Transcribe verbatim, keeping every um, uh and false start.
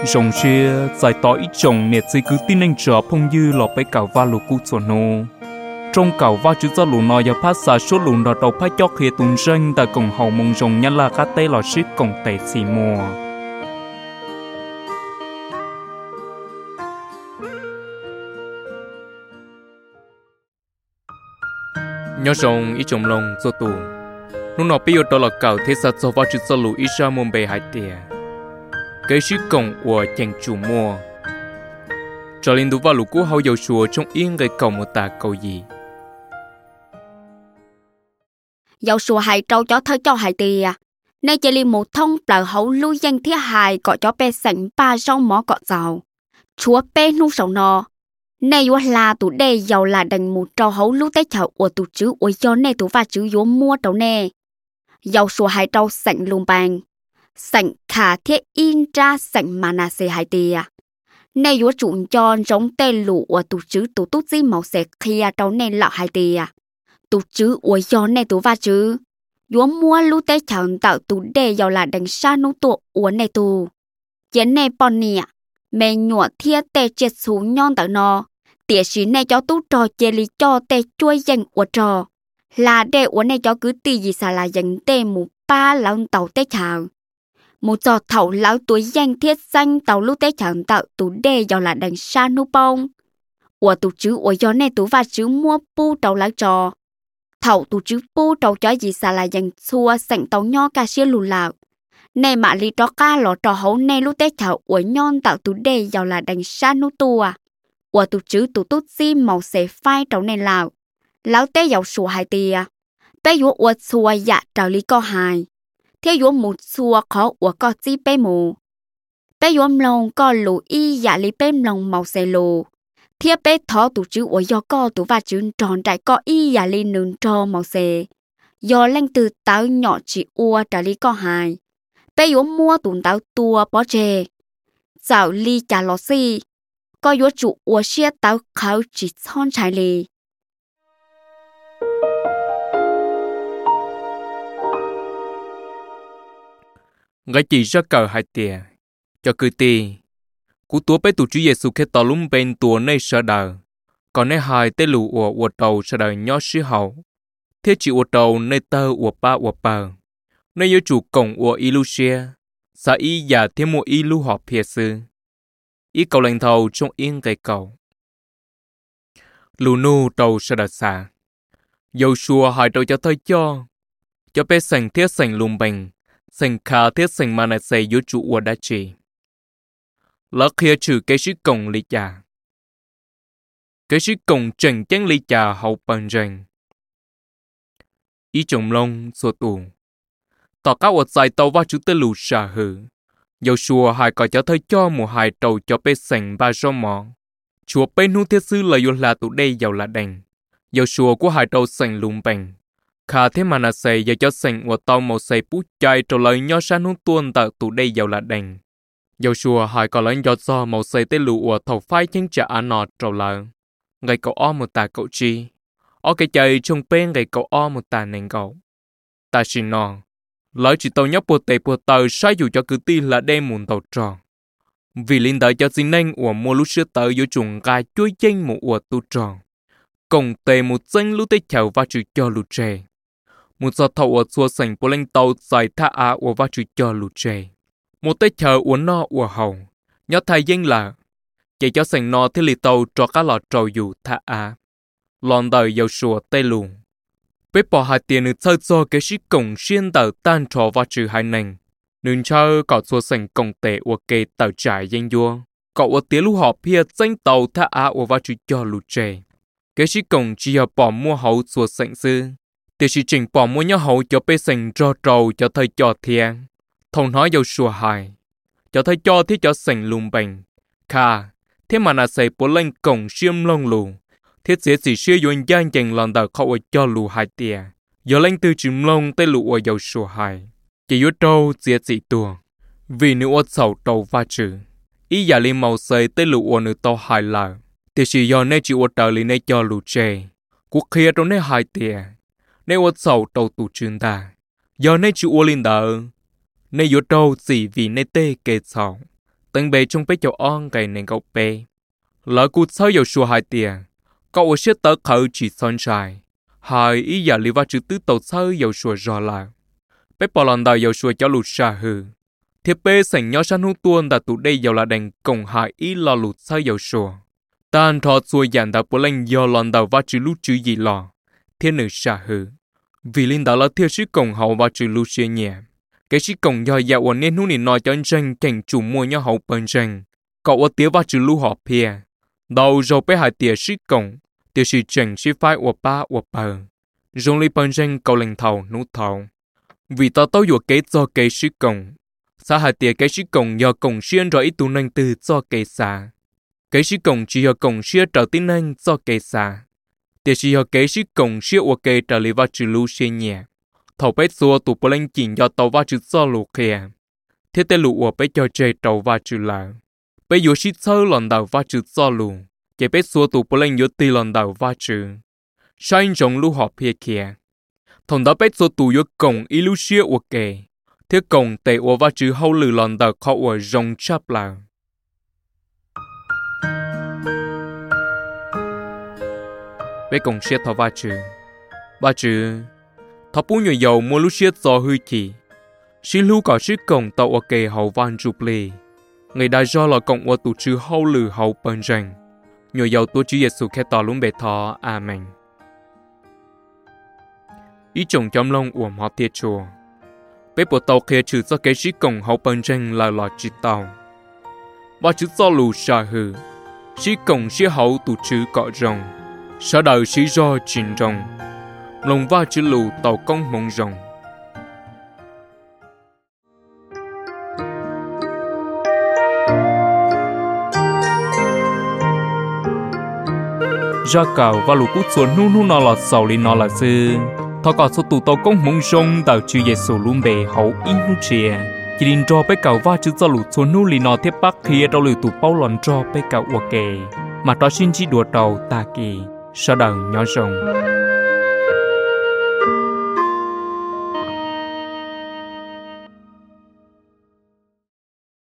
rồng xe giải tỏ ít chồng nè chỉ cứ tin anh trở phong dư lọ bé cào va lù cú chuẩn nô trong cào va chữ do lù nọ giờ phát xả số lù nọ đầu phát chóc khía tuần ranh tại cổng hậu mông rồng nhân là cá tê lọ ship cổng tệ xì mùa nhớ rồng ít chồng lồng do tù lúc nọ bây giờ đó là cào thế sao cho va chữ do lù ít ra mông bề hai tiề cái sự cổng của chàng chủ mùa cho nên đủ vào lũ cũ hậu dầu chùa trong yên cái cầu một tà cầu gì dầu chùa hai trâu cho thơ cho hai tì à nay chỉ li một thông bờ hậu lui danh thiết hài gọi cho bé sảnh ba rau mỏ cọ giàu chúa bé nu sầu nọ nay vua là tụ đây giàu là đành một trâu hậu lưu tế chậu của tụ chữ ôi cho nay tụ và chữ vua mua trâu nè dầu chùa hai trâu sảnh lùm bàng sảnh khả thiết in ra sảnh mà nà xề hai tì à nay vua chủ cho giống tê lụ của tụ chữ tụ tút gì màu xề kia trâu này lọ hai tì à tụ chữ ôi cho nay tụ và chữ vua mua lưu tế chậu tạo tụ đây giàu là đành xa nụ tụ ủa này tụ chén này bọn nè mẹ nhọ thiết tê chết xuống nhon tạo nó tỉa xí này cho tú trò chê lý cho tê chuối dành ủa trò là để ủa này cho cứ tì gì xà là dành tê mù ba lão tàu tê chào một trò thầu lão tuổi danh thiết danh tàu lúc tê chào tạo tú đê giàu là đằng xa nụ bông ủa tú chữ ủa gió này tú và chữ mua pu tàu lá trò thầu tú chữ pu tàu cho gì xà là dành xua sảnh tàu nho ca xia lù lạc này mà lý trò ca lọ trò hấu này lúc tê chào ủa nhon tạo tú đê giàu là đằng xa nụ tu à ủa tú chữ tú tút xi màu xế phai trâu này lào lão tê giàu sủa hai tìa bé vua ủa xua dạ trào lý co hài thế vua một xua khó ủa co chi bé mù bé vua lồng co lù y dạ lý bé lồng màu xế lù thế bé thó tú chữ ủa do co tú và chữ tròn trải co y dạ lý nướng trò màu xế do lanh từ táo nhỏ chỉ ủa trào lý co hài bé vua mua tụn táo tua bó chê dạo ly chả lọ xi có vua chủ ủa xia táo khảo chỉ son trái lì gái chỉ ra cờ hai tiề cho cứ tì cú tua bé tụ chúa Giêsu khi tao lúng bên tua nơi sợ đời còn nơi hai tê lù ủa ủa đầu sợ đời nhỏ xí hậu thế chỉ ủa đầu nơi tơ ủa ba ủa bờ nơi yếu chủ cổng ủa Ilusia xã y giả thêm một Ilu họp phía sư ý cầu lệnh thầu trong yên cây cầu lù nu đầu sợ đời xa dầu xua hai đầu cho thôi cho cho bé sành thiết sành lùm bình sành khá thiết sành mà này xây yếu chủ ủa đá trì lỡ kia trừ cái sĩ cổng lý trà cái sĩ cổng trần chén lý trà hậu bằng rành ý chồng lông xô tù tỏ các ột dài tàu vào chú tê lù xà hử dầu xua hai có cho thôi cho một hai đầu cho bé sành ba rô mò chúa bé nu thiết sư là yếu là tụ đây giàu là đành dầu xua của hai đầu sành lùm bình khá thế mà nà xây giờ cho sành của tàu một xây bút chai trò lời nhỏ sáng hôn tuôn tạo tụ đây giàu là đành dầu xua hai có lấy giọt do một xây tê lụ của thầu phái chân trả án nọ trò lời ngày cậu o một tà cậu chi o cái chơi trong bên ngày cậu o một tà nền cậu ta xin nọ lỡ chỉ tàu nhóc bột tệ bột tờ sai dù cho cứ tin là đem muốn tàu tròn vì linh đợi cho xin nên của mua lúc xưa tờ vô trùng gai chuối chân một của tu tròn cùng tề một danh lúc tê chào và chữ cho lù trề một giọt thầu ở xua sành bộ lên tàu dài tha á của và chữ cho lù trề một tê chờ uốn no ủa hầu nhớ thầy danh là chỉ cho sành no thế lì tàu cho các lọ trầu dù tha á lòn đời dầu sùa tê lù bếp bỏ hai tiền được chơi cho cái sĩ cổng xuyên tờ tan trò và trừ hai nành nên chơi cọ xua sành cổng tệ ủa kê tờ trải danh vua cọ ủa tía lũ họp hiệt danh tàu tha á ủa và chữ cho lù trề cái sĩ cổng chỉ hợp bỏ mua hậu xua sành sư thì sĩ trình bỏ mua nhớ hậu cho bê sành rò trầu cho thầy cho thiên thông nói dầu sùa hài cho thầy cho thế cho sành lùm bành khà thế mà nà xây bố lên cổng xiêm lông lù thiết sẽ chỉ xưa dồn gian chành lần đầu khẩu ở cho lù hai tìa giờ lên từ chìm lông tới lù ở dầu sùa hài chỉ yếu trâu sẽ chỉ tuồng vì nếu ở sầu trâu va trừ ý giả lên màu xây tới lù ở nữ tàu hài lờ thì chỉ do nên chịu ở trời lên nên cho lù chê cuộc kia trong nên hai tìa nếu ở sầu trâu tụ chuyên ta giờ nên chịu ở lên đờ nên yếu trâu chỉ vì nên tê kê sầu từng bề trong bế châu on cái nên cậu bề lỡ cút sau dầu xua hai tiền cậu ở xếp tớ khởi chỉ son trai hai ý giả lý va chữ tứ tàu sau dầu xua rõ là bế bỏ lần đầu dầu xua cho lụt xa hư thiệp bế sảnh nhỏ săn hút tuôn đã tụ đây dầu là đành cổng hại ý lo lụt sau dầu xua tan thọ xua dàn đã bố lệnh do lần đầu va chữ lút chữ gì lò thiên nữ xa hư vì linh đạo là thiệt sĩ cổng hậu va chữ lút xia nhẹ cái sĩ cổng do dạo ở nên hút nỉ nói cho anh cảnh chủ mua nhau hậu bần rành cậu ở tiếng va chữ lút họ pia đầu rồi bé hai tiệt sĩ cổng tiệt sĩ chỉnh sĩ phái ở ba ở bờ dùng li bần rành cầu lệnh thầu nút thầu vì tao tao dụ kế cho cái sĩ cổng xã hai tiệt cái sĩ cổng do cổng xuyên rồi ít tu năng từ cho cái xã cái sĩ cổng chỉ do cổng xuyên trở tin năng cho cái xã tiệt sĩ do cái sĩ cổng xuyên ở cái trở li va chữ lút xuyên nhẹ thầu bé xua tụ bờ lên chỉnh do tàu va chữ cho lục kia thiết tế lục ở bé cho chơi tàu va chữ là bé yếu sĩ sơ lần đầu va chữ cho lục chỉ bé xua tụ bờ lên yếu tì lần đầu va chữ sai giống lục họ phía kia thằng đó bé xua tụ yếu cổng ý lục xia ở kề thiết cổng tệ ở va chữ hậu lử lần đầu khó ở rong chắp là bé cổng xia thầu va chữ va chữ thọ bún nhiều dầu mua lúc xếp do hư chỉ, xin lưu cả chiếc cổng tàu ở kề hậu van chụp lì, người đại do là cổng ở tụ chữ hậu lử hậu bần rành, nhiều dầu tôi chỉ Giêsu khét tỏ luôn bề thọ, amen. Ý chồng chấm lông uổng họ tiệt chùa, bé bộ tàu kia trừ do cái chiếc cổng hậu bần rành là lọ chỉ tàu, và chữ do lù xa hư, chiếc cổng chiếc hậu tụ chữ cọ rồng, sau đời chỉ do chín rồng. Lòng va chữ lù tàu công mộng rồng. Ra cầu và lù cút xuống nu nu nó là sầu li nó là sư. Thọ cả số tụ tàu công mộng rồng tàu chữ Giêsu luôn bề hậu in nu chia. Chỉ định cho bé cầu va chữ do lù xuống nu li nó tiếp bắc kia đâu lù tụ bao lần cho bé cầu ok. Mà đó xin chỉ đùa tàu ta kỳ. Sau đầu nhỏ rồng.